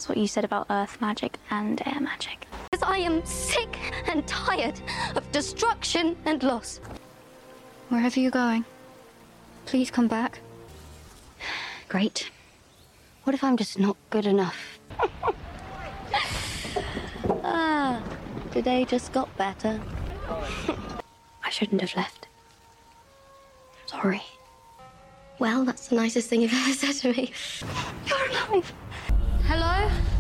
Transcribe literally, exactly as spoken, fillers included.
That's what you said about earth magic and air magic. Because I am sick and tired of destruction and loss. Wherever you're going, please come back. Great. What if I'm just not good enough? Ah, today just got better. I shouldn't have left. Sorry. Well, that's the nicest thing you've ever said to me. You're alive. Hello?